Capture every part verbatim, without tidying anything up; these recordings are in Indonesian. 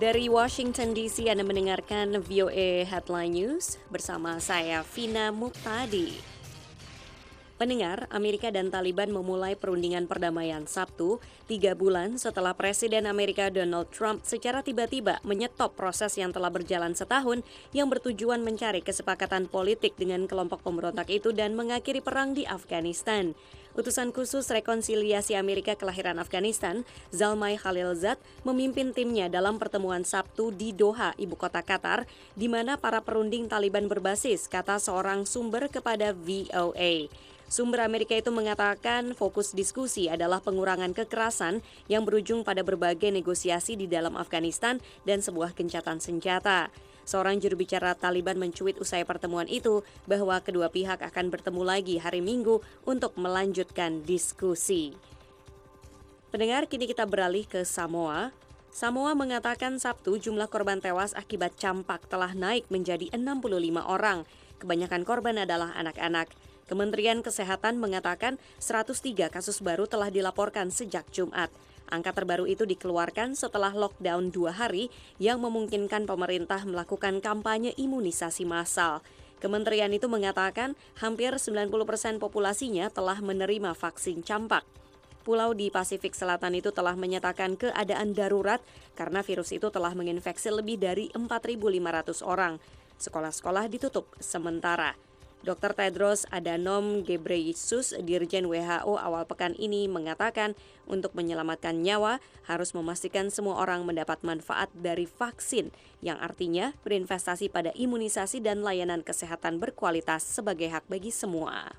Dari Washington D C Anda mendengarkan V O A Headline News bersama saya Vina Muktadi. Pendengar, Amerika dan Taliban memulai perundingan perdamaian Sabtu, tiga bulan setelah Presiden Amerika Donald Trump secara tiba-tiba menyetop proses yang telah berjalan setahun yang bertujuan mencari kesepakatan politik dengan kelompok pemberontak itu dan mengakhiri perang di Afghanistan. Utusan khusus rekonsiliasi Amerika kelahiran Afghanistan, Zalmay Khalilzad, memimpin timnya dalam pertemuan Sabtu di Doha, ibu kota Qatar, di mana para perunding Taliban berbasis, kata seorang sumber kepada V O A. Sumber Amerika itu mengatakan fokus diskusi adalah pengurangan kekerasan yang berujung pada berbagai negosiasi di dalam Afghanistan dan sebuah gencatan senjata. Seorang juru bicara Taliban mencuit usai pertemuan itu bahwa kedua pihak akan bertemu lagi hari Minggu untuk melanjutkan diskusi. Pendengar, kini kita beralih ke Samoa. Samoa mengatakan Sabtu jumlah korban tewas akibat campak telah naik menjadi enam puluh lima orang. Kebanyakan korban adalah anak-anak. Kementerian Kesehatan mengatakan seratus tiga kasus baru telah dilaporkan sejak Jumat. Angka terbaru itu dikeluarkan setelah lockdown dua hari yang memungkinkan pemerintah melakukan kampanye imunisasi massal. Kementerian itu mengatakan hampir sembilan puluh persen populasinya telah menerima vaksin campak. Pulau di Pasifik Selatan itu telah menyatakan keadaan darurat karena virus itu telah menginfeksi lebih dari empat ribu lima ratus orang. Sekolah-sekolah ditutup sementara. Dokter Tedros Adhanom Ghebreyesus, Dirjen W H O awal pekan ini mengatakan untuk menyelamatkan nyawa harus memastikan semua orang mendapat manfaat dari vaksin, yang artinya berinvestasi pada imunisasi dan layanan kesehatan berkualitas sebagai hak bagi semua.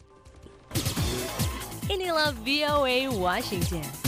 Inilah V O A Washington.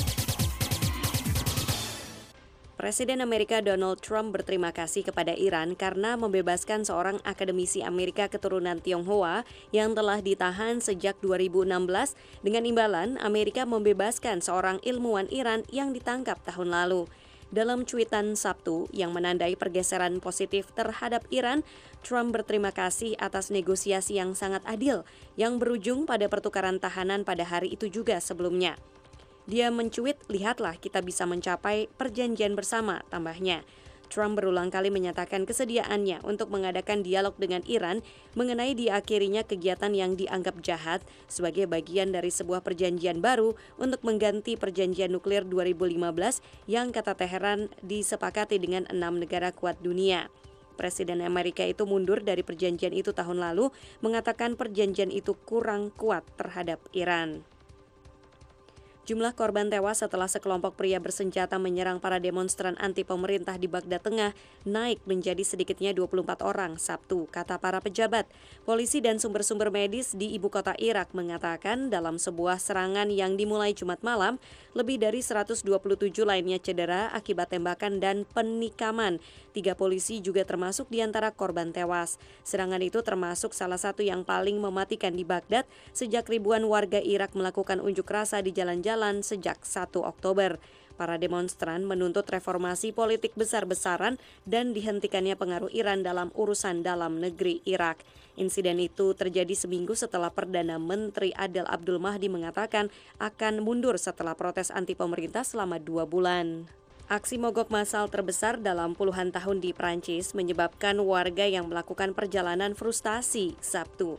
Presiden Amerika Donald Trump berterima kasih kepada Iran karena membebaskan seorang akademisi Amerika keturunan Tionghoa yang telah ditahan sejak dua ribu enam belas. Dengan imbalan, Amerika membebaskan seorang ilmuwan Iran yang ditangkap tahun lalu. Dalam cuitan Sabtu yang menandai pergeseran positif terhadap Iran, Trump berterima kasih atas negosiasi yang sangat adil yang berujung pada pertukaran tahanan pada hari itu juga sebelumnya. Dia mencuit, lihatlah kita bisa mencapai perjanjian bersama, tambahnya. Trump berulang kali menyatakan kesediaannya untuk mengadakan dialog dengan Iran mengenai diakhirinya kegiatan yang dianggap jahat sebagai bagian dari sebuah perjanjian baru untuk mengganti perjanjian nuklir dua ribu lima belas yang kata Teheran disepakati dengan enam negara kuat dunia. Presiden Amerika itu mundur dari perjanjian itu tahun lalu, mengatakan perjanjian itu kurang kuat terhadap Iran. Jumlah korban tewas setelah sekelompok pria bersenjata menyerang para demonstran anti pemerintah di Baghdad Tengah naik menjadi sedikitnya dua puluh empat orang Sabtu, kata para pejabat. Polisi dan sumber-sumber medis di ibu kota Irak mengatakan dalam sebuah serangan yang dimulai Jumat malam, lebih dari seratus dua puluh tujuh lainnya cedera akibat tembakan dan penikaman. Tiga polisi juga termasuk di antara korban tewas. Serangan itu termasuk salah satu yang paling mematikan di Baghdad sejak ribuan warga Irak melakukan unjuk rasa di jalan-jalan sejak satu Oktober. Para demonstran menuntut reformasi politik besar-besaran dan dihentikannya pengaruh Iran dalam urusan dalam negeri Irak. Insiden itu terjadi seminggu setelah Perdana Menteri Adel Abdul Mahdi mengatakan akan mundur setelah protes anti pemerintah selama dua bulan. Aksi mogok massal terbesar dalam puluhan tahun di Prancis menyebabkan warga yang melakukan perjalanan frustasi Sabtu.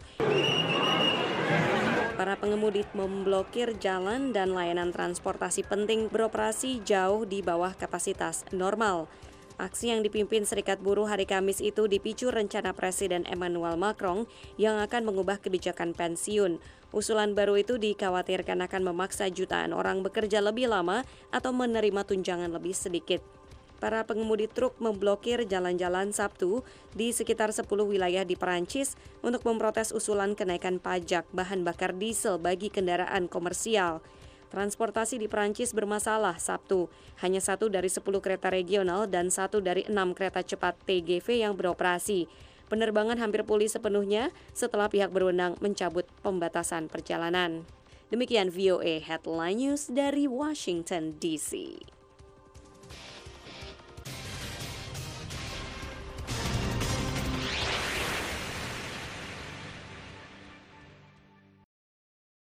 Para pengemudi memblokir jalan dan layanan transportasi penting beroperasi jauh di bawah kapasitas normal. Aksi yang dipimpin Serikat Buruh hari Kamis itu dipicu rencana Presiden Emmanuel Macron yang akan mengubah kebijakan pensiun. Usulan baru itu dikhawatirkan akan memaksa jutaan orang bekerja lebih lama atau menerima tunjangan lebih sedikit. Para pengemudi truk memblokir jalan-jalan Sabtu di sekitar sepuluh wilayah di Perancis untuk memprotes usulan kenaikan pajak bahan bakar diesel bagi kendaraan komersial. Transportasi di Perancis bermasalah Sabtu. Hanya satu dari sepuluh kereta regional dan satu dari enam kereta cepat T G V yang beroperasi. Penerbangan hampir pulih sepenuhnya setelah pihak berwenang mencabut pembatasan perjalanan. Demikian V O A Headline News dari Washington D C.